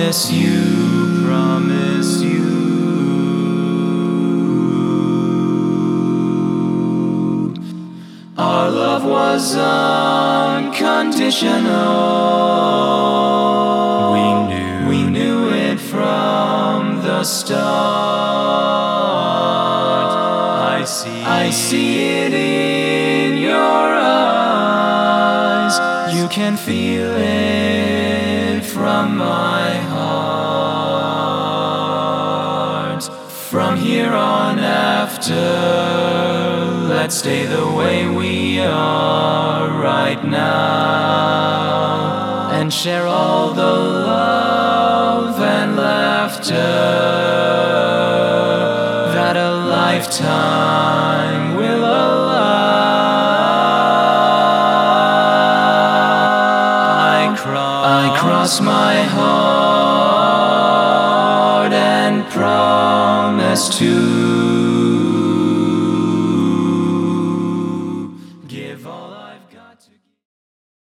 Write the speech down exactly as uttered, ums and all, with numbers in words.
promise you, promise you. Our love was unconditional. We knew, we knew it from the start. I see, I see it in your eyes. You can feel it from my heart. From here on after, let's stay the way we are right now, and share all the love and laughter that a lifetime will allow. I cross, I cross my heart and promise to